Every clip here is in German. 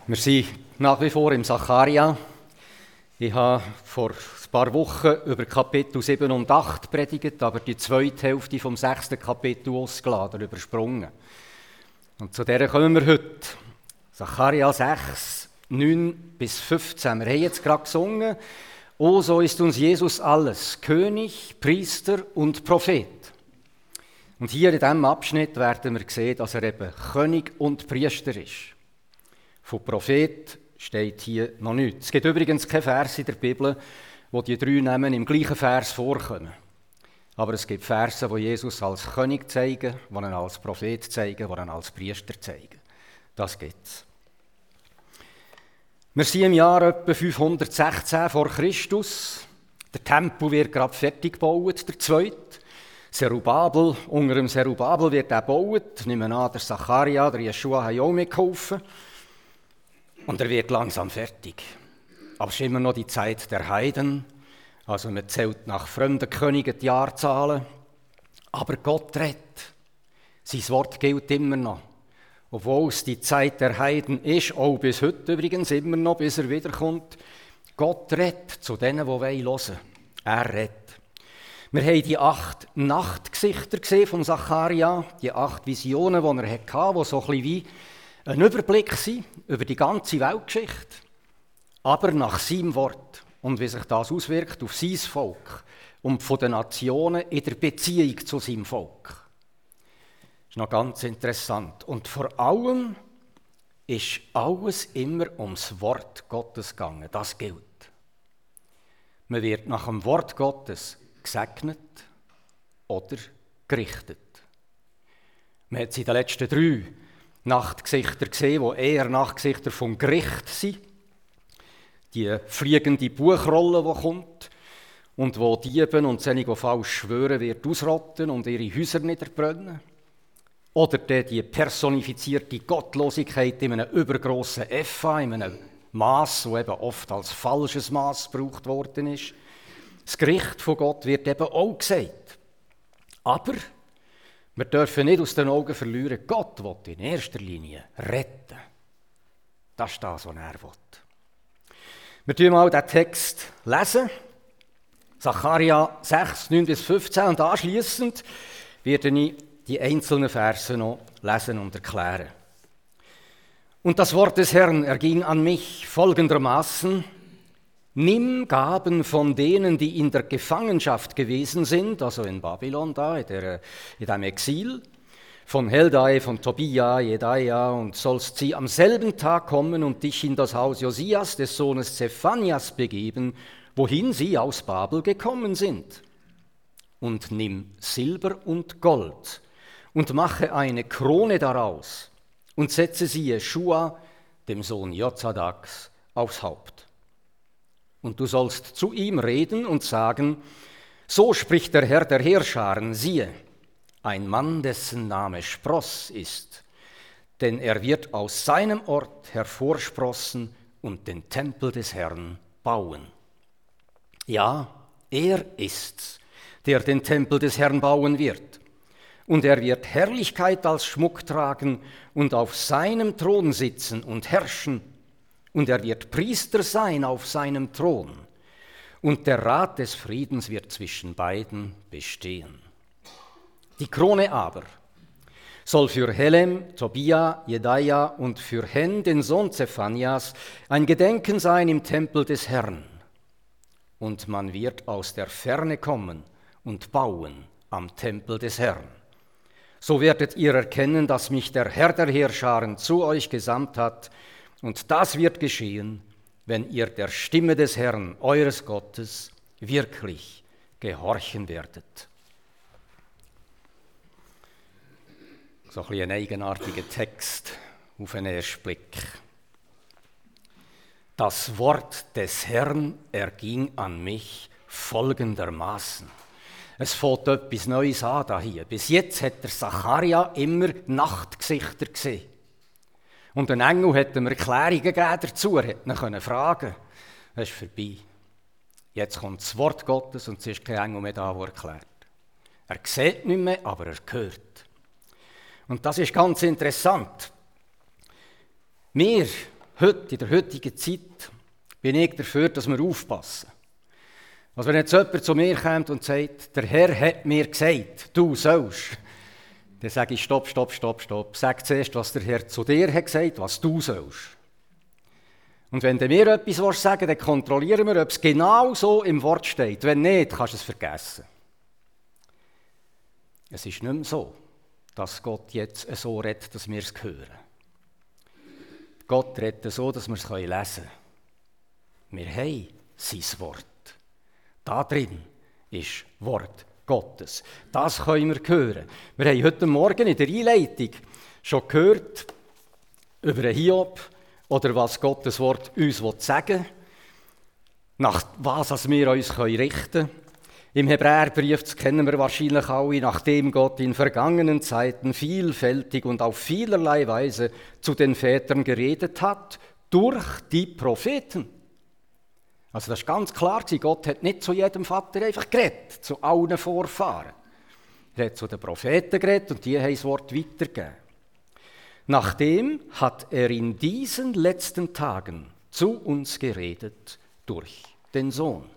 Wir sind nach wie vor im Sacharja. Ich habe vor ein paar Wochen über Kapitel 7 und 8 predigt, aber die zweite Hälfte vom 6. Kapitel ausgeladen, übersprungen. Und zu der kommen wir heute. Sacharja 6, 9 bis 15. Wir haben jetzt gerade gesungen, «O, so ist uns Jesus alles, König, Priester und Prophet.» Und hier in diesem Abschnitt werden wir sehen, dass er eben König und Priester ist. Von Prophet steht hier noch nichts. Es gibt übrigens keine Verse in der Bibel, wo die drei Namen im gleichen Vers vorkommen. Aber es gibt Verse, die Jesus als König zeigen, die ihn als Prophet zeigen, die ihn als Priester zeigen. Das gibt es. Wir sind im Jahr etwa 516 vor Christus. Der Tempel wird gerade fertig gebaut, der zweite. Zerubabel, unter dem Zerubabel wird er gebaut. Ich nehme an, der Sacharja, der Jeschua haben auch mitgeholfen. Und er wird langsam fertig. Aber es ist immer noch die Zeit der Heiden. Also man zählt nach fremden Königen die Jahrzahlen. Aber Gott redet. Sein Wort gilt immer noch. Obwohl es die Zeit der Heiden ist, auch bis heute übrigens immer noch, bis er wiederkommt. Gott redet zu denen, die hören wollen. Er redet. Wir haben die 8 Nachtgesichter gesehen von Sacharja, die 8 Visionen, die er hatte, die so ein bisschen wie ein Überblick sind über die ganze Weltgeschichte, aber nach seinem Wort und wie sich das auswirkt auf sein Volk und von den Nationen in der Beziehung zu seinem Volk. Das ist noch ganz interessant. Und vor allem ist alles immer ums Wort Gottes gegangen. Das gilt. Man wird nach dem Wort Gottes gesegnet oder gerichtet. Man hat es in den letzten 3 Nachtgesichter gesehen, die eher Nachtgesichter vom Gericht sind. Die fliegende Buchrolle, die kommt und wo Dieben und solche, die falsch schwören, wird ausrotten und ihre Häuser niederbrennen. Oder die personifizierte Gottlosigkeit in einem übergrossen FA, in einem Mass, das eben oft als falsches Mass gebraucht worden ist. Das Gericht von Gott wird eben auch gesagt. Aber wir dürfen nicht aus den Augen verlieren, Gott will in erster Linie retten. Das ist das, was er will. Wir lesen mal den Text lesen. Sacharja 6, 9 bis 15. Und anschliessend werde ich die einzelnen Verse noch lesen und erklären. Und das Wort des Herrn erging an mich folgendermaßen: Nimm Gaben von denen, die in der Gefangenschaft gewesen sind, also in Babylon da, in dem Exil, von Heldai, von Tobia, Jedaia, und sollst sie am selben Tag kommen und dich in das Haus Josias, des Sohnes Zephanias, begeben, wohin sie aus Babel gekommen sind. Und nimm Silber und Gold und mache eine Krone daraus und setze sie Jeschua, dem Sohn Jozadaks, aufs Haupt. Und du sollst zu ihm reden und sagen, so spricht der Herr der Heerscharen, siehe, ein Mann, dessen Name Spross ist, denn er wird aus seinem Ort hervorsprossen und den Tempel des Herrn bauen. Ja, er ist's, der den Tempel des Herrn bauen wird. Und er wird Herrlichkeit als Schmuck tragen und auf seinem Thron sitzen und herrschen. Und er wird Priester sein auf seinem Thron. Und der Rat des Friedens wird zwischen beiden bestehen. Die Krone aber soll für Helem, Tobia, Jedaia und für Hen, den Sohn Zephanias, ein Gedenken sein im Tempel des Herrn. Und man wird aus der Ferne kommen und bauen am Tempel des Herrn. So werdet ihr erkennen, dass mich der Herr der Heerscharen zu euch gesandt hat. Und das wird geschehen, wenn ihr der Stimme des Herrn, eures Gottes, wirklich gehorchen werdet. So ein bisschen ein eigenartiger Text auf den ersten Blick. Das Wort des Herrn erging an mich folgendermaßen. Es fängt etwas Neues an hier. Bis jetzt hat der Sacharja immer Nachtgesichter gesehen. Und ein Engel hat ihm Erklärungen gegeben dazu, er konnte ihn fragen. Das ist vorbei. Jetzt kommt das Wort Gottes und es ist kein Engel mehr da, der erklärt. Er sieht nicht mehr, aber er hört. Und das ist ganz interessant. Wir heute, in der heutigen Zeit, bin ich dafür, dass wir aufpassen. Also wenn jetzt jemand zu mir kommt und sagt, der Herr hat mir gesagt, du sollst, dann sage ich, stopp. Sag zuerst, was der Herr zu dir hat gesagt, was du sollst. Und wenn du mir etwas sagen willst, dann kontrollieren wir, ob es genau so im Wort steht. Wenn nicht, kannst du es vergessen. Es ist nicht mehr so, dass Gott jetzt so redet, dass wir es hören. Gott redet so, dass wir es lesen können. Wir haben sein Wort. Da drin ist Wort Gottes. Das können wir hören. Wir haben heute Morgen in der Einleitung schon gehört über den Hiob oder was Gottes Wort uns sagen will, nach was wir uns richten können. Im Hebräerbrief, das kennen wir wahrscheinlich alle, nachdem Gott in vergangenen Zeiten vielfältig und auf vielerlei Weise zu den Vätern geredet hat, durch die Propheten. Also das ist ganz klar, Gott hat nicht zu jedem Vater einfach geredet, zu allen Vorfahren. Er hat zu den Propheten geredet und die haben das Wort weitergegeben. Nachdem hat er in diesen letzten Tagen zu uns geredet durch den Sohn.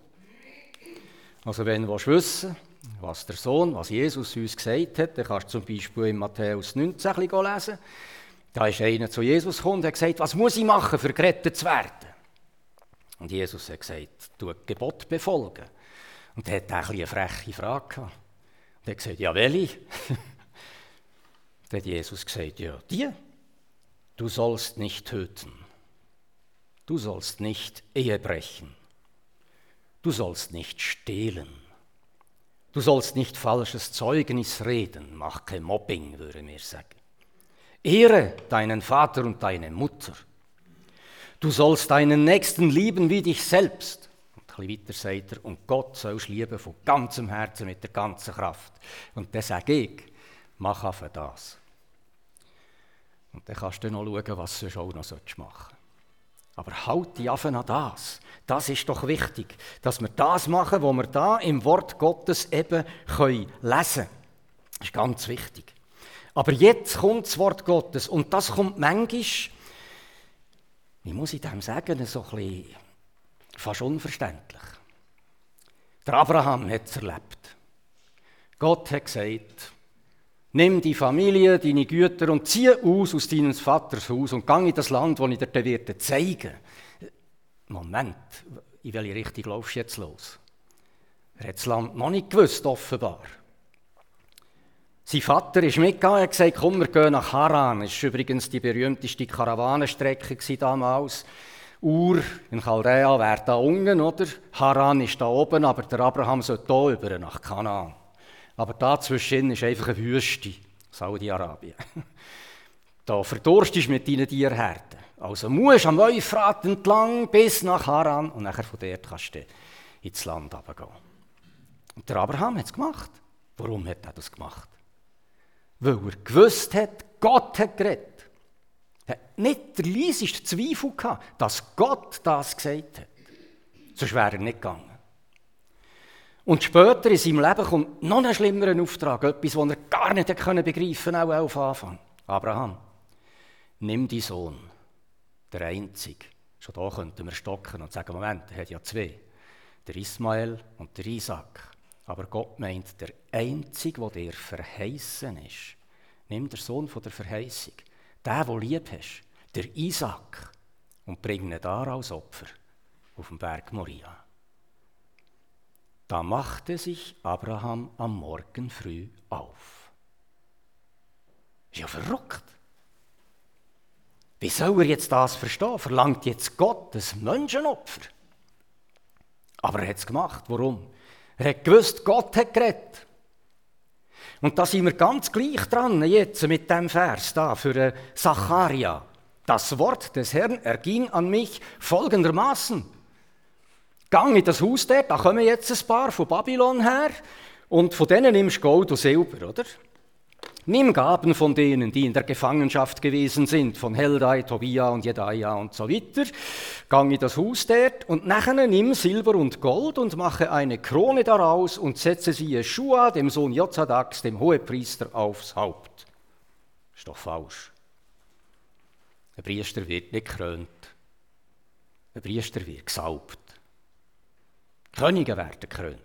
Also wenn du wissen willst, was Jesus uns gesagt hat, dann kannst du zum Beispiel in Matthäus 19 lesen. Da ist einer zu Jesus gekommen und hat gesagt, was muss ich machen, für gerettet zu werden? Und Jesus hat gesagt, du Gebot befolgen. Und er hat auch eine freche Frage gehabt. Und er hat gesagt, ja, welche? Dann hat Jesus gesagt, ja, die. Du sollst nicht töten. Du sollst nicht Ehe brechen. Du sollst nicht stehlen. Du sollst nicht falsches Zeugnis reden. Mach kein Mobbing, würde mir sagen. Ehre deinen Vater und deine Mutter. Du sollst deinen Nächsten lieben wie dich selbst. Und ein bisschen weiter sagt er, und Gott sollst lieben von ganzem Herzen, mit der ganzen Kraft. Und dann sage ich, mach einfach das. Und dann kannst du noch schauen, was du auch noch machen sollst. Aber halt die Affen an das. Das ist doch wichtig, dass wir das machen, was wir da im Wort Gottes eben lesen können. Das ist ganz wichtig. Aber jetzt kommt das Wort Gottes und das kommt manchmal, wie muss ich dem sagen, so ein bisschen fast unverständlich. Der Abraham hat es erlebt. Gott hat gesagt, nimm die Familie, deine Güter und zieh aus deines Vaters Haus und geh in das Land, das ich dir zeigen werde. Moment, in welche Richtung laufst du jetzt los? Er hat das Land noch nicht gewusst, offenbar. Sein Vater ist mitgegangen und hat gesagt, komm, wir gehen nach Haran. Das war übrigens die berühmteste Karawanenstrecke damals. Ur in Chaldea wäre da unten, oder? Haran ist da oben, aber der Abraham soll hier rüber nach Kanaan. Aber dazwischen ist einfach eine Wüste, Saudi-Arabien. Da verdurstest du mit deinen Tierherden. Also musst du am Euphrat entlang bis nach Haran und nachher von dort kannst du ins Land runtergehen. Und der Abraham hat es gemacht. Warum hat er das gemacht? Weil er gewusst hat, Gott hat geredet. Er hat nicht der leiseste Zweifel gehabt, dass Gott das gesagt hat. Sonst wäre er nicht gegangen. Und später in seinem Leben kommt noch ein schlimmerer Auftrag, etwas, das er gar nicht begreifen konnte, auch auf Anfang. Abraham, nimm deinen Sohn, der Einzige. Schon da könnten wir stocken und sagen, Moment, er hat ja zwei. Der Ismael und der Isaac. Aber Gott meint, der Einzige, der dir verheißen ist. Nimm den Sohn von der Verheißung, den du lieb hast, der Isaac, und bring ihn da als Opfer auf dem Berg Moria. Da machte sich Abraham am Morgen früh auf. Ist ja verrückt. Wie soll er jetzt das verstehen? Verlangt jetzt Gott ein Menschenopfer? Aber er hat es gemacht. Warum? Er hat gewusst, Gott hat geredet. Und da sind wir ganz gleich dran jetzt mit dem Vers da für Zacharia. Das Wort des Herrn erging an mich folgendermaßen. Gang in das Haus dort, da kommen jetzt ein paar von Babylon her und von denen nimmst du Gold und Silber, oder? Nimm Gaben von denen, die in der Gefangenschaft gewesen sind, von Heldai, Tobia und Jedaia und so weiter. Gang in das Haus dort und nachher nimm Silber und Gold und mache eine Krone daraus und setze sie Jeschua, dem Sohn Jozadaks, dem Hohepriester, aufs Haupt. Ist doch falsch. Ein Priester wird nicht gekrönt. Ein Priester wird gesalbt. Könige werden gekrönt.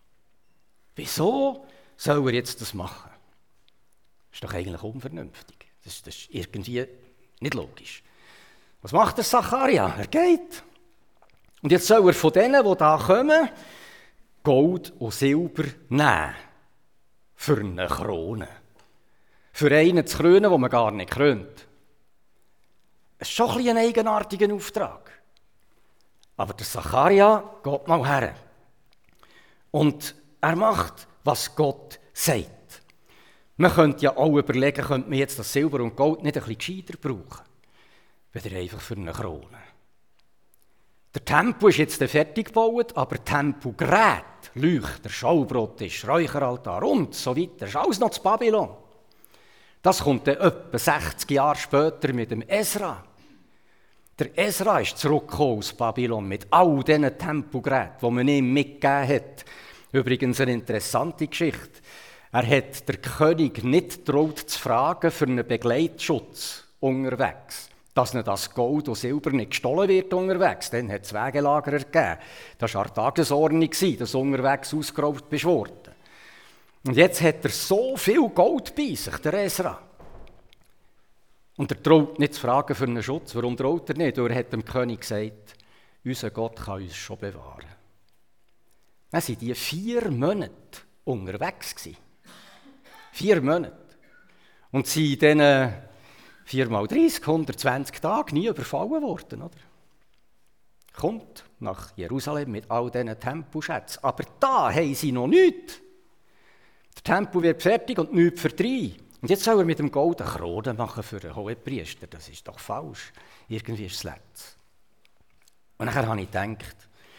Wieso soll er jetzt das machen? Das ist doch eigentlich unvernünftig. Das ist irgendwie nicht logisch. Was macht der Zacharia? Er geht. Und jetzt soll er von denen, die da kommen, Gold und Silber nehmen. Für eine Krone. Für einen zu krönen, den man gar nicht krönt. Es ist schon ein bisschen ein eigenartiger Auftrag. Aber der Zacharia geht mal her. Und er macht, was Gott sagt. Man könnte ja auch überlegen, könnte man jetzt das Silber und Gold nicht ein bisschen gescheiter brauchen. Weder einfach für eine Krone. Der Tempel ist jetzt fertig gebaut, aber Tempelgeräte, Leuchter, Schaubrottisch, Räucheraltar und so weiter, ist alles noch zu Babylon. Das kommt dann etwa 60 Jahre später mit dem Esra. Der Esra ist zurückgekommen aus Babylon mit all diesen Tempelgeräten, die man ihm mitgegeben hat. Übrigens eine interessante Geschichte. Er hat der König nicht getraut zu fragen für einen Begleitschutz unterwegs, dass nicht das Gold und Silber nicht gestohlen wird unterwegs. Dann hat es Wegelagerer gegeben. Das war eine Tagesordnung, dass unterwegs ausgeraubt wurde. Und jetzt hat er so viel Gold bei sich, der Esra. Und er traut nicht zu fragen für einen Schutz. Warum traut er nicht? Er hat dem König gesagt, unser Gott kann uns schon bewahren. Dann waren die 4 Monate unterwegs. 4 Monate. Und sie in diesen 4 mal 30, 120 Tagen nie überfallen worden. Oder? Kommt nach Jerusalem mit all diesen Tempelschätzen. Aber da haben sie noch nichts. Der Tempel wird fertig und nichts für 3. Und jetzt soll er mit dem Gold eine Krone machen für einen Hohepriester. Das ist doch falsch. Irgendwie ist es letzt. Und nachher habe ich gedacht,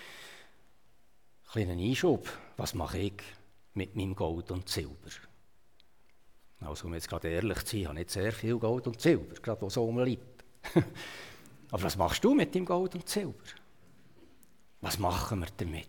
kleinen Einschub, was mache ich mit meinem Gold und Silber? Also, um jetzt gerade ehrlich zu sein, ich habe nicht sehr viel Gold und Silber, gerade wo es rumliegt. Aber was machst du mit deinem Gold und Silber? Was machen wir damit?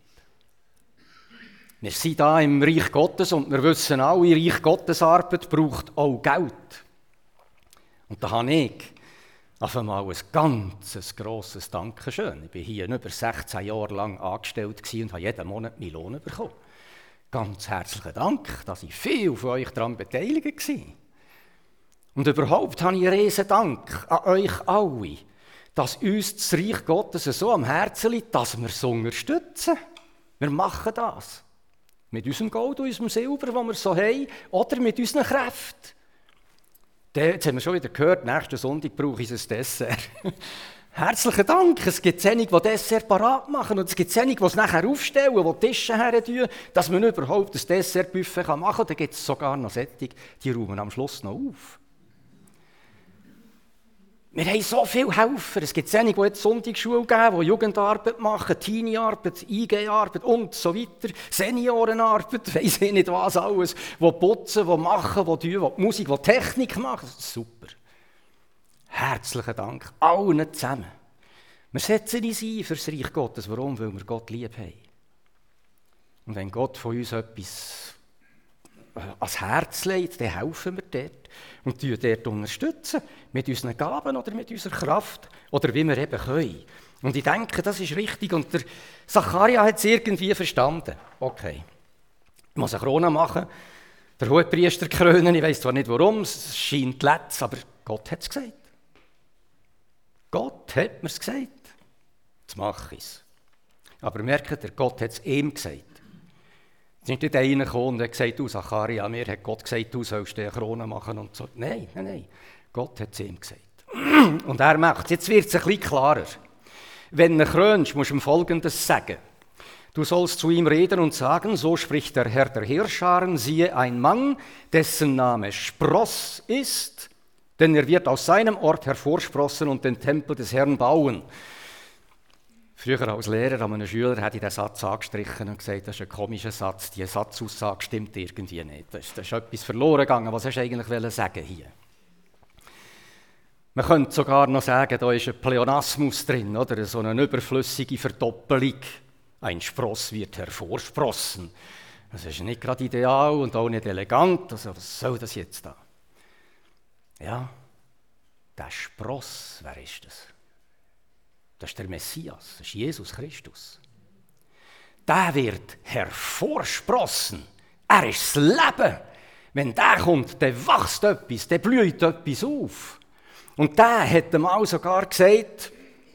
Wir sind hier im Reich Gottes und wir wissen alle, Reich Gottes Arbeit braucht auch Geld. Und da habe ich auf einmal ein ganz grosses Dankeschön. Ich war hier über 16 Jahre lang angestellt und habe jeden Monat meinen Lohn bekommen. Ganz herzlichen Dank, dass ich viel von euch daran beteiligt war. Und überhaupt habe ich einen riesen Dank an euch alle, dass uns das Reich Gottes so am Herzen liegt, dass wir es unterstützen. Wir machen das. Mit unserem Gold und unserem Silber, das wir so haben, oder mit unseren Kräften. Jetzt haben wir schon wieder gehört, nächsten Sonntag brauche ich ein Dessert. Herzlichen Dank. Es gibt einige, die Dessert parat machen und es gibt einige, die es nachher aufstellen, die Tische her tun, dass man überhaupt ein Dessertbuffet machen kann. Dann gibt es sogar noch solche, die räumen am Schluss noch auf. Wir haben so viele Helfer. Es gibt einige, die jetzt Sonntagsschule geben, die Jugendarbeit machen, Teenie-Arbeit, IG-Arbeit und so weiter, Seniorenarbeit, weiss ich nicht was alles, die putzen, die machen, die tun, die Musik, die Technik machen. Super. Herzlichen Dank allen zusammen. Wir setzen uns ein für das Reich Gottes. Warum? Weil wir Gott lieb haben. Und wenn Gott von uns etwas ans Herz legt, dann helfen wir dort und dort unterstützen, mit unseren Gaben oder mit unserer Kraft oder wie wir eben können. Und ich denke, das ist richtig und der Zacharia hat es irgendwie verstanden. Okay, ich muss eine Krone machen, der Hohepriester krönen, ich weiss zwar nicht warum, es scheint letzt, aber Gott hat es gesagt. Gott hat mir es gesagt. Jetzt mache ich es. Aber merkt ihr, Gott hat es ihm gesagt. Es ist nicht einer gekommen und hat gesagt, du Zacharia, mir hat Gott gesagt, du sollst eine Krone machen und so. Nein. Gott hat es ihm gesagt. Und er macht es. Jetzt wird es ein bisschen klarer. Wenn du ihn krönst, musst du ihm Folgendes sagen. Du sollst zu ihm reden und sagen, so spricht der Herr der Heerscharen, siehe ein Mann, dessen Name Spross ist, denn er wird aus seinem Ort hervorsprossen und den Tempel des Herrn bauen. Früher als Lehrer an einem Schüler hätte ich den Satz angestrichen und gesagt, das ist ein komischer Satz, die Satzaussage stimmt irgendwie nicht. Da ist etwas verloren gegangen, was hast du eigentlich sagen hier? Man könnte sogar noch sagen, da ist ein Pleonasmus drin, oder? So eine überflüssige Verdoppelung. Ein Spross wird hervorsprossen. Das ist nicht gerade ideal und auch nicht elegant. Also was soll das jetzt da? Ja, der Spross, wer ist das? Das ist der Messias, das ist Jesus Christus. Der wird hervorsprossen. Er ist das Leben. Wenn der kommt, dann wächst etwas, dann blüht etwas auf. Und der hat einmal sogar gesagt,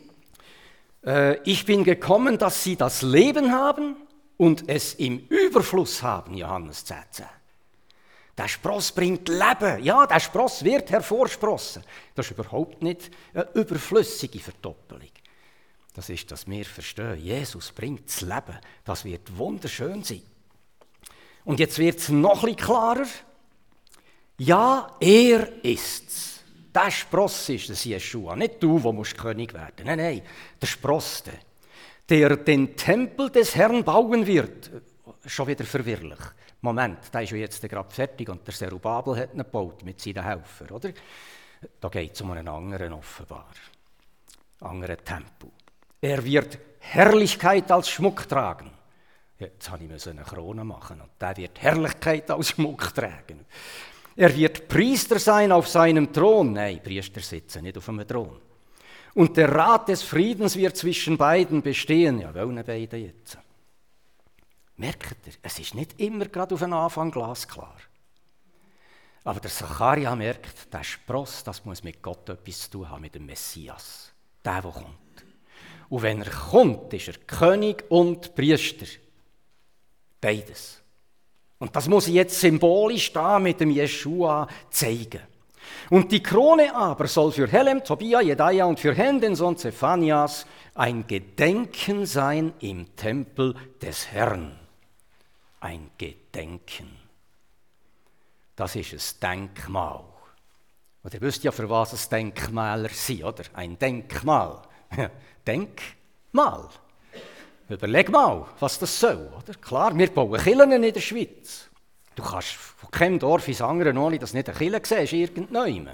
ich bin gekommen, dass sie das Leben haben und es im Überfluss haben, Johannes 10,10. Der Spross bringt Leben. Ja, der Spross wird hervorsprossen. Das ist überhaupt nicht eine überflüssige Verdoppelung. Das ist, dass wir verstehen, Jesus bringt das Leben. Das wird wunderschön sein. Und jetzt wird es noch ein bisschen klarer. Ja, er ist's. Der Spross ist es, Jeschua. Nicht du, der König werden musst. Nein, der Spross, der den Tempel des Herrn bauen wird. Schon wieder verwirrlich. Moment, der ist ja jetzt gerade fertig und der Zerubabel hat ihn gebaut mit seinen Helfern, oder? Da geht es um einen anderen offenbar. Anderen Tempel. Er wird Herrlichkeit als Schmuck tragen. Jetzt habe ich eine Krone machen und der wird Herrlichkeit als Schmuck tragen. Er wird Priester sein auf seinem Thron. Nein, Priester sitzen nicht auf einem Thron. Und der Rat des Friedens wird zwischen beiden bestehen. Ja, welchen beiden jetzt? Merkt ihr, es ist nicht immer gerade auf den Anfang glasklar. Aber der Zacharia merkt, der Spross, das muss mit Gott etwas zu tun haben, mit dem Messias. Der kommt. Und wenn er kommt, ist er König und Priester. Beides. Und das muss ich jetzt symbolisch da mit dem Jeschua zeigen. Und die Krone aber soll für Helem, Tobia, Jedaia und für Hen, den Sohn Zephanias, ein Gedenken sein im Tempel des Herrn. Ein Gedenken. Das ist ein Denkmal. Und ihr wisst ja, für was es Denkmäler sind, oder? Ein Denkmal. Denkmal. Überleg mal, was das soll. Oder? Klar, wir bauen Kirchen in der Schweiz. Du kannst von keinem Dorf ins andere, ohne dass du nicht eine Kirche siehst, irgendwann.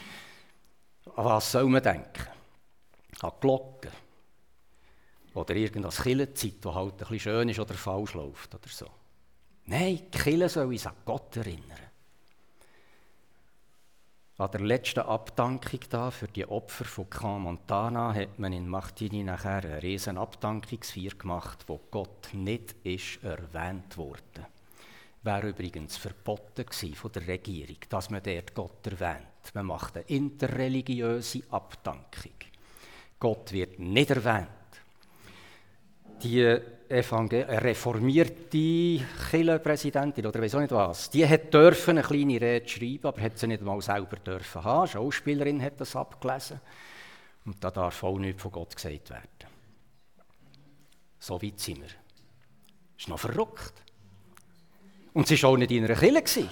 An was soll man denken? An Glocken. Oder irgendeine Kirchenzeit, die halt ein bisschen schön ist oder falsch läuft. Oder so. Nein, die Kirche soll uns an Gott erinnern. An der letzten Abdankung da für die Opfer von Camp Montana hat man in Martigny nachher eine riesen Abdankungsfeier gemacht, wo Gott nicht ist erwähnt wurde. Wäre übrigens verboten gewesen von der Regierung, dass man dort Gott erwähnt. Man macht eine interreligiöse Abdankung. Gott wird nicht erwähnt. Die reformierte Kirchenpräsidentin oder weiss auch nicht was, die durfte eine kleine Rede schreiben, aber hat sie nicht mal selber dürfen haben. Eine Schauspielerin hat das abgelesen. Und da darf auch nichts von Gott gesagt werden. So weit sind wir. Das ist noch verrückt. Und sie war auch nicht in einer Kirche.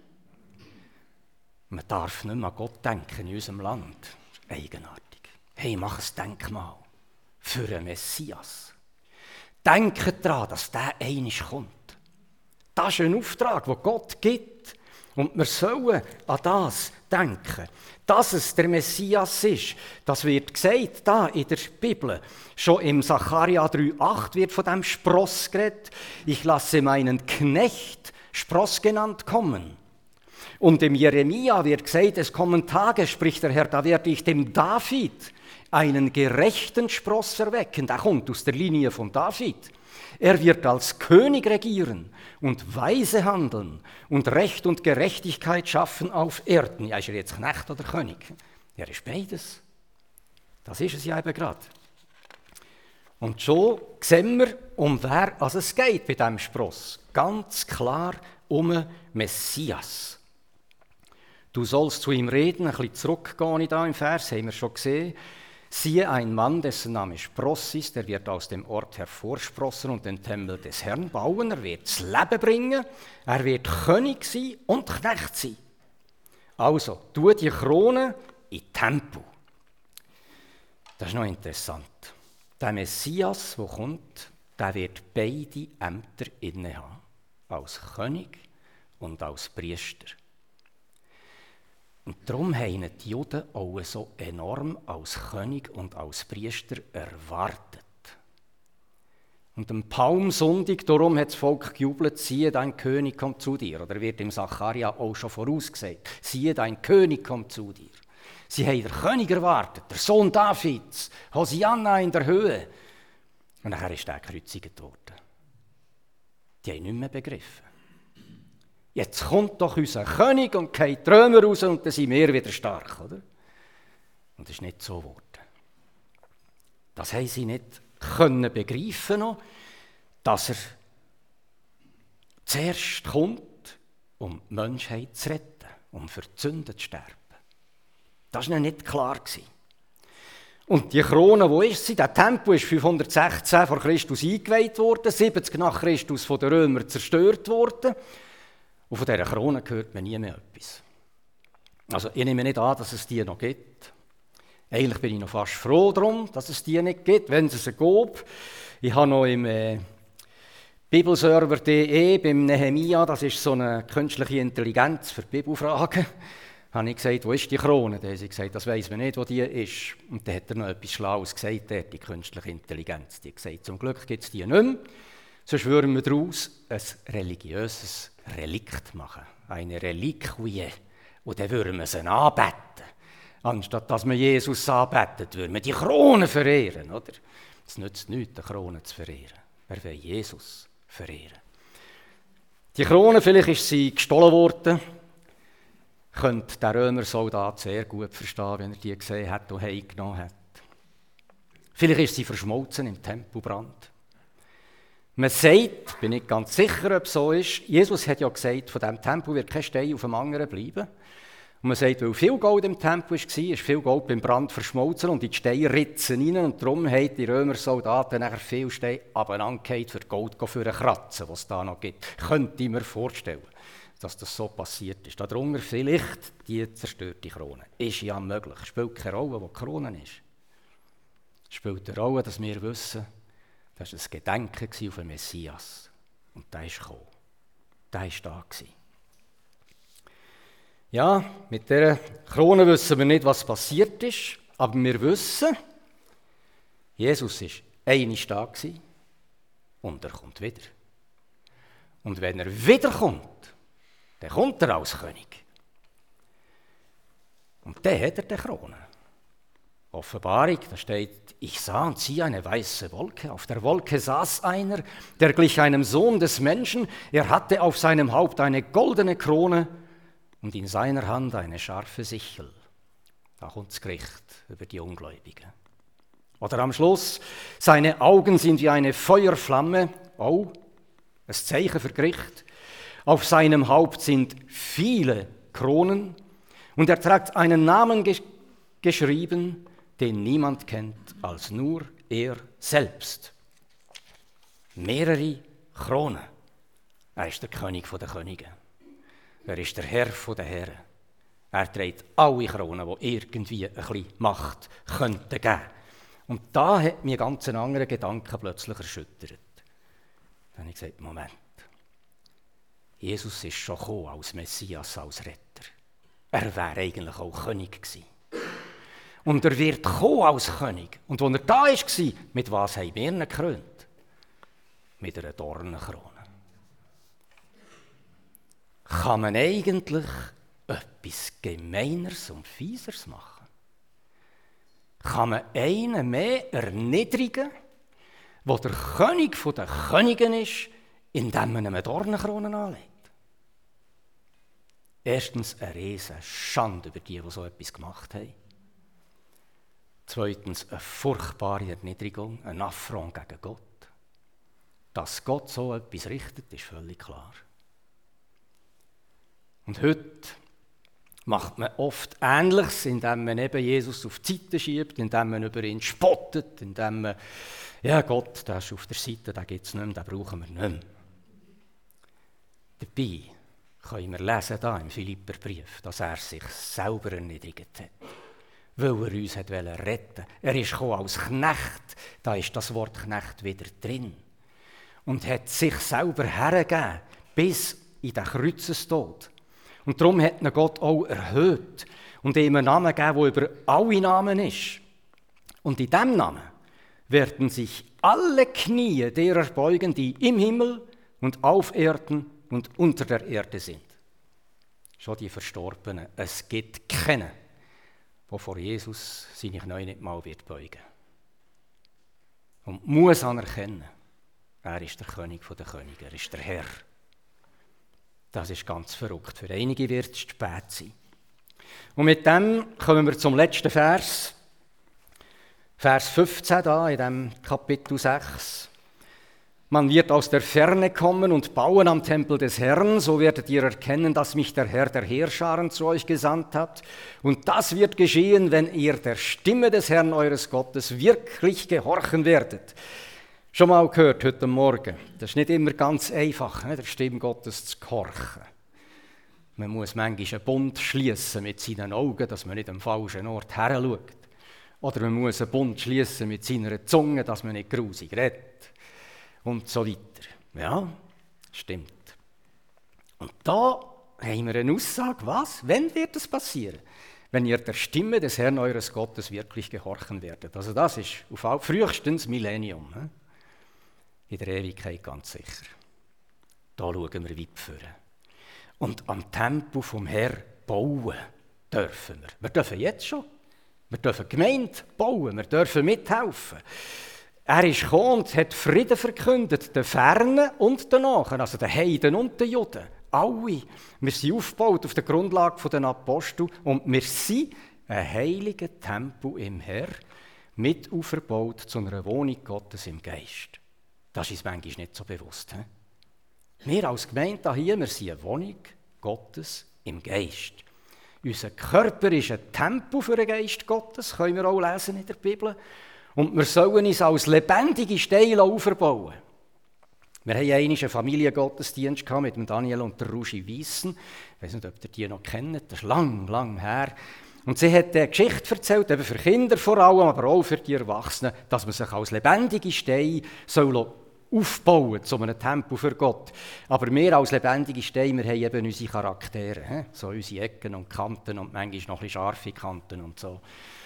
Man darf nicht mehr an Gott denken in unserem Land. Das ist eigenartig. Hey, mach ein Denkmal für einen Messias. Denkt daran, dass der einmal kommt. Das ist ein Auftrag, den Gott gibt. Und wir sollen an das denken. Dass es der Messias ist, das wird gesagt da in der Bibel. Schon im Sacharja 3,8 wird von dem Spross geredet. Ich lasse meinen Knecht Spross genannt kommen. Und im Jeremia wird gesagt, es kommen Tage, spricht der Herr, da werde ich dem David einen gerechten Spross erwecken. Der kommt aus der Linie von David. Er wird als König regieren und weise handeln und Recht und Gerechtigkeit schaffen auf Erden. Ja, ist er jetzt Knecht oder König? Er ist beides. Das ist es ja eben gerade. Und so sehen wir, um wer es geht bei diesem Spross. Ganz klar um Messias. Du sollst zu ihm reden, ein bisschen zurückgehen da im Vers, haben wir schon gesehen. Siehe, ein Mann, dessen Name Spross ist, der wird aus dem Ort hervorsprossen und den Tempel des Herrn bauen. Er wird das Leben bringen, er wird König sein und Knecht sein. Also, tu die Krone in den Tempel. Das ist noch interessant. Der Messias, der kommt, der wird beide Ämter innehaben. Als König und als Priester. Und darum haben die Juden auch so enorm als König und als Priester erwartet. Und am Palmsonntag, darum hat das Volk gejubelt, siehe, dein König kommt zu dir. Oder wird im Sacharja auch schon vorausgesagt, siehe, dein König kommt zu dir. Sie haben den König erwartet, der Sohn Davids, Hosianna in der Höhe. Und nachher ist er gekreuzigt worden. Die haben nicht mehr begriffen. Jetzt kommt doch unser König und geht die Römer raus und dann sind wir wieder stark, oder? Und das ist nicht so geworden. Das haben sie nicht können begreifen noch, dass er zuerst kommt, um die Menschheit zu retten, um für die Sünden zu sterben. Das war ihnen nicht klar. Und die Krone, wo ist sie? Der Tempel ist 516 vor Christus eingeweiht worden, 70 nach Christus von den Römern zerstört worden. Und von dieser Krone hört man nie mehr etwas. Also ich nehme nicht an, dass es die noch gibt. Eigentlich bin ich noch fast froh darum, dass es die nicht gibt, wenn es sie gibt. Ich habe noch im Bibelserver.de beim Nehemia, das ist so eine künstliche Intelligenz für Bibelfragen, habe ich gesagt, wo ist die Krone? Da haben sie gesagt, das weiss man nicht, wo die ist. Und dann hat er noch etwas Schlaues gesagt, die künstliche Intelligenz. Die hat gesagt, zum Glück gibt es die nicht mehr, sonst würden wir daraus ein religiöses Relikt machen, eine Reliquie. Und dann würden wir sie anbeten. Anstatt dass man Jesus anbetet, würden wir die Krone verehren. Oder? Es nützt nichts, eine Krone zu verehren. Wir wollen Jesus verehren. Die Krone, vielleicht ist sie gestohlen worden, könnte der Römersoldat sehr gut verstehen, wenn er die gesehen hat und heimgenommen hat. Vielleicht ist sie verschmolzen im Tempelbrand. Man sagt, bin nicht ganz sicher, ob es so ist, Jesus hat ja gesagt, von diesem Tempel wird kein Stein auf dem anderen bleiben. Und man sagt, weil viel Gold im Tempel war, ist viel Gold beim Brand verschmolzen und in die Steinritzen rein. Und darum haben die Römersoldaten nachher viel Steine abeinandergehauen, für Gold zu kratzen, was es da noch gibt. Könnte ich mir vorstellen, dass das so passiert ist. Darunter vielleicht die zerstörte Krone. Ist ja möglich. Es spielt keine Rolle, wo die Krone ist. Es spielt eine Rolle, dass wir wissen, das war ein Gedenken auf den Messias. Und der ist gekommen. Der war da. Ja, mit dieser Krone wissen wir nicht, was passiert ist, aber wir wissen, Jesus war einmal da und er kommt wieder. Und wenn er wiederkommt, dann kommt er als König. Und dann hat er die Krone. Offenbarung, da steht, ich sah und siehe eine weiße Wolke. Auf der Wolke saß einer, der glich einem Sohn des Menschen. Er hatte auf seinem Haupt eine goldene Krone und in seiner Hand eine scharfe Sichel. Da kommt das Gericht über die Ungläubigen. Oder am Schluss, seine Augen sind wie eine Feuerflamme. Oh, ein Zeichen für Gericht. Auf seinem Haupt sind viele Kronen und er trägt einen Namen geschrieben, den niemand kennt als nur er selbst. Mehrere Kronen. Er ist der König der Könige. Er ist der Herr der Herren. Er trägt alle Kronen, die irgendwie ein bisschen Macht könnten geben. Und da hat mich ganz einen anderen Gedanken plötzlich erschüttert. Dann habe ich gesagt, Moment. Jesus ist schon gekommen als Messias, als Retter. Er wäre eigentlich auch König gewesen. Und er wird kommen als König. Und als er da war, mit was haben wir ihn gekrönt? Mit einer Dornenkrone. Kann man eigentlich etwas Gemeineres und Fieseres machen? Kann man einen mehr erniedrigen, der der König der Königen ist, indem man ihm eine Dornenkrone anlegt? Erstens eine riesen Schande über die so etwas gemacht haben. Zweitens eine furchtbare Erniedrigung, ein Affront gegen Gott. Dass Gott so etwas richtet, ist völlig klar. Und heute macht man oft Ähnliches, indem man eben Jesus auf die Seite schiebt, indem man über ihn spottet, indem man, ja Gott, der ist auf der Seite, den gibt es nicht mehr, den brauchen wir nicht mehr. Dabei können wir lesen da im Philipperbrief, dass er sich selber erniedrigt hat, weil er uns retten wollte. Er ist gekommen als Knecht, da ist das Wort Knecht wieder drin, und hat sich selber hergegeben, bis in den Kreuzestod. Und darum hat ihn Gott auch erhöht und ihm einen Namen gegeben, der über alle Namen ist. Und in diesem Namen werden sich alle Knie derer beugen, die im Himmel und auf Erden und unter der Erde sind. Schon die Verstorbenen. Es gibt keinen, der vor Jesus seine Knie nicht mal wird beugen. Und muss anerkennen, er ist der König der Könige, er ist der Herr. Das ist ganz verrückt. Für einige wird es spät sein. Und mit dem kommen wir zum letzten Vers. Vers 15 da in dem Kapitel 6. Man wird aus der Ferne kommen und bauen am Tempel des Herrn, so werdet ihr erkennen, dass mich der Herr der Heerscharen zu euch gesandt hat. Und das wird geschehen, wenn ihr der Stimme des Herrn eures Gottes wirklich gehorchen werdet. Schon mal gehört heute Morgen, das ist nicht immer ganz einfach, der Stimme Gottes zu gehorchen. Man muss manchmal einen Bund schließen mit seinen Augen, dass man nicht am falschen Ort her schaut. Oder man muss einen Bund schließen mit seiner Zunge, dass man nicht grusig redet. Und so weiter. Ja, stimmt. Und da haben wir eine Aussage, was? Wann wird das passieren? Wenn ihr der Stimme des Herrn eures Gottes wirklich gehorchen werdet. Also das ist auf frühestens Millennium. In der Ewigkeit ganz sicher. Da schauen wir weit vorne. Und am Tempel vom Herrn bauen dürfen wir. Wir dürfen jetzt schon. Wir dürfen Gemeinde bauen, wir dürfen mithelfen. Er ist gekommen und hat Frieden verkündet, den Fernen und den Nahen, also den Heiden und den Juden. Alle. Wir sind aufgebaut auf der Grundlage der Apostel und wir sind ein heiliger Tempel im Herr, mit aufgebaut zu einer Wohnung Gottes im Geist. Das ist uns manchmal nicht so bewusst. Wir als Gemeinde hier, wir sind eine Wohnung Gottes im Geist. Unser Körper ist ein Tempel für den Geist Gottes, können wir auch lesen in der Bibel. Und wir sollen uns als lebendige Steine aufbauen. Wir hatten einmal einen Familiengottesdienst mit dem Daniel und der Rugi Weissen. Ich weiß nicht, ob ihr die noch kennt, das ist lang her. Und sie hat eine Geschichte erzählt, eben für Kinder vor allem, aber auch für die Erwachsenen, dass man sich als lebendige Steine aufbauen zu einem Tempel für Gott. Aber wir als lebendige Steine, wir haben eben unsere Charaktere, so unsere Ecken und Kanten und manchmal noch ein bisschen scharfe Kanten und so.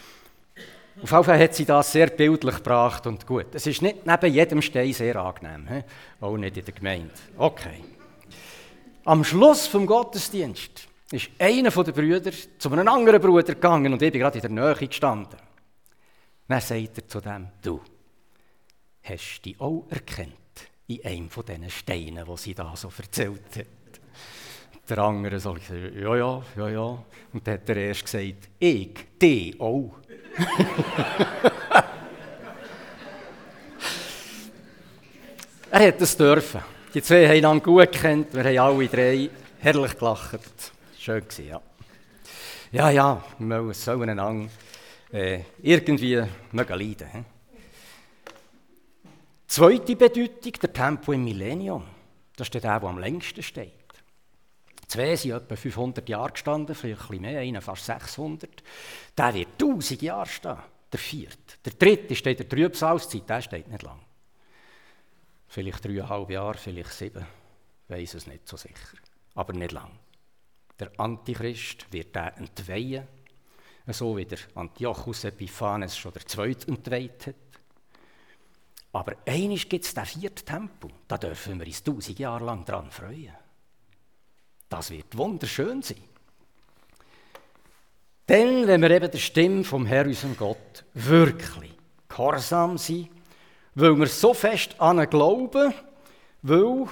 Auf jeden Fall hat sie das sehr bildlich gebracht und gut. Es ist nicht neben jedem Stein sehr angenehm, auch nicht in der Gemeinde. Okay. Am Schluss vom Gottesdienst ist einer der Brüder zu einem anderen Bruder gegangen und ich bin gerade in der Nähe gestanden. Dann sagt er zu dem, du, hast du dich auch erkannt in einem von diesen Steinen, die sie da so erzählt hat? Der andere soll gesagt, ja. Und dann hat er erst gesagt, ich, die auch. Er hat es dürfen. Die zwei haben einander gut gekannt, wir haben alle drei herrlich gelacht. Schön gewesen, ja. Ja, wir sollen einander irgendwie leiden. Zweite Bedeutung, der Tempel im Millennium. Das ist der am längsten steht. Zwei sind etwa 500 Jahre gestanden, vielleicht ein bisschen mehr, einer fast 600. Der wird 1000 Jahre stehen, der vierte. Der dritte steht der Trübsalzeit, der steht nicht lang. Vielleicht 3,5 Jahre, vielleicht 7, ich weiss es nicht so sicher, aber nicht lang. Der Antichrist wird den entweihen, so wie der Antiochus Epiphanes schon der Zweite entweiht hat. Aber einmal gibt es den vierten Tempel, da dürfen wir uns 1000 Jahre lang daran freuen. Das wird wunderschön sein. Denn, wenn wir eben der Stimme vom Herrn, unserem Gott, wirklich gehorsam sind, weil wir so fest an ihn glauben, weil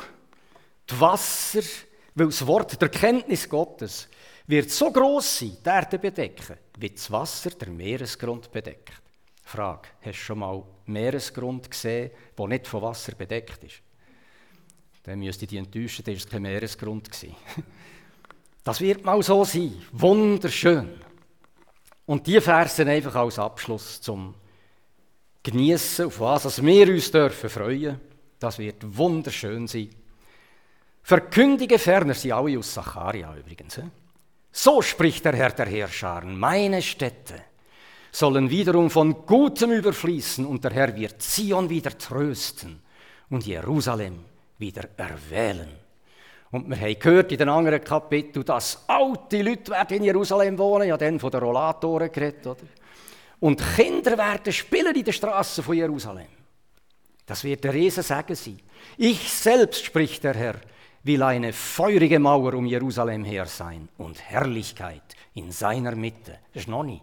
das Wort der Kenntnis Gottes wird so gross sein, die Erde bedecken, wie das Wasser der Meeresgrund bedeckt. Frage, hast du schon mal Meeresgrund gesehen, der nicht von Wasser bedeckt ist? Dann müsste ich dich enttäuschen, dann war es kein Meeresgrund. Das wird mal so sein. Wunderschön. Und die Verse einfach als Abschluss zum Geniessen, auf was wir uns dürfen freuen. Das wird wunderschön sein. Verkündige ferner, sie alle aus Sacharja übrigens. So spricht der Herr der Heerscharen, meine Städte sollen wiederum von Gutem überfließen und der Herr wird Zion wieder trösten und Jerusalem wieder erwählen. Und wir haben gehört in den anderen Kapiteln, dass alte Leute werden in Jerusalem wohnen, ja dann von den Rollatoren geredet, oder? Und Kinder werden spielen in den Straßen von Jerusalem. Das wird der Riesensegen sein. Ich selbst, spricht der Herr, will eine feurige Mauer um Jerusalem her sein und Herrlichkeit in seiner Mitte. Das ist noch nicht.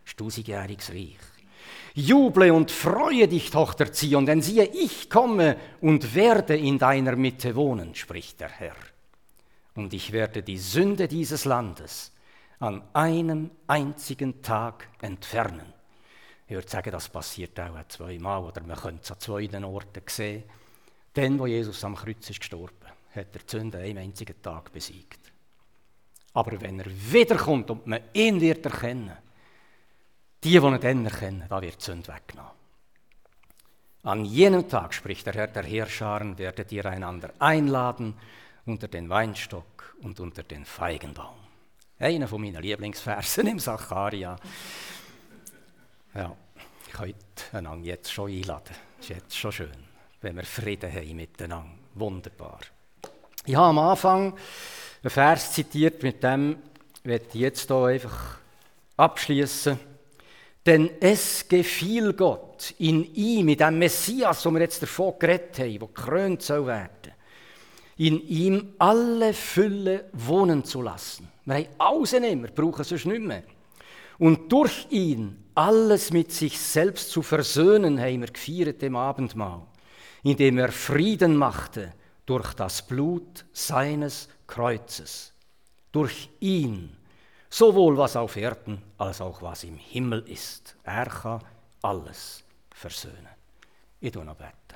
das 1000-jähriges Reich. Juble und freue dich, Tochter Zion, denn siehe, ich komme und werde in deiner Mitte wohnen, spricht der Herr. Und ich werde die Sünde dieses Landes an einem einzigen Tag entfernen. Ich würde sagen, das passiert auch zweimal, oder man könnte es an 2 Orten sehen. Dann, wo Jesus am Kreuz ist gestorben, hat er die Sünde an einem einzigen Tag besiegt. Aber wenn er wiederkommt und man ihn wird erkennen, die ihn dann erkennen, da wird die Sünde weggenommen. An jenem Tag, spricht der Herr der Heerscharen, werdet ihr einander einladen unter den Weinstock und unter den Feigenbaum. Einer von meinen Lieblingsversen im Sacharja. Ja, ich könnte einander jetzt schon einladen. Das ist jetzt schon schön, wenn wir Frieden haben miteinander. Wunderbar. Ich habe am Anfang einen Vers zitiert, mit dem werde ich jetzt hier einfach abschließen. Denn es gefiel Gott in ihm, in dem Messias, wo wir jetzt davon geredet haben, der gekrönt soll werden, in ihm alle Fülle wohnen zu lassen. Wir haben alles nicht mehr, brauchen es sonst nicht mehr. Und durch ihn alles mit sich selbst zu versöhnen, haben wir gefeiert im Abendmahl, indem er Frieden machte durch das Blut seines Kreuzes. Durch ihn, sowohl was auf Erden als auch was im Himmel ist. Er kann alles versöhnen. Ich bete noch.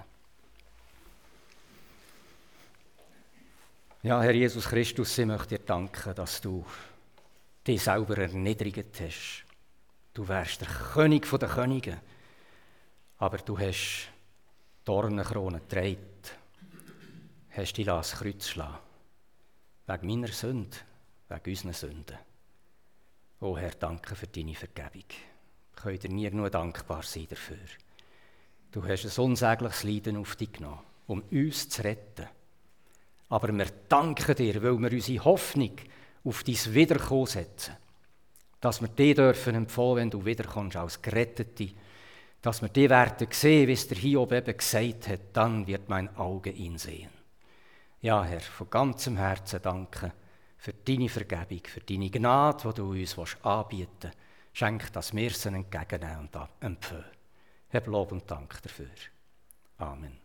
Ja, Herr Jesus Christus, ich möchte dir danken, dass du dich selber erniedrigt hast. Du wärst der König der Könige, aber du hast Dornenkrone getragen, hast dich ans Kreuz schlagen. Wegen meiner Sünde, wegen unseren Sünden. Oh Herr, danke für deine Vergebung. Ich kann dir nie nur dankbar sein dafür. Du hast ein unsägliches Leiden auf dich genommen, um uns zu retten. Aber wir danken dir, weil wir unsere Hoffnung auf dein Wiederkommen setzen. Dass wir dich dürfen empfangen, wenn du wiederkommst, als Gerettete. Dass wir dich werden sehen, wie es der Hiob eben gesagt hat, dann wird mein Auge ihn sehen. Ja, Herr, von ganzem Herzen danke für deine Vergebung, für deine Gnade, die du uns anbieten willst. Schenk, dass wir sie entgegennehmen und empfangen. Hab Lob und Dank dafür. Amen.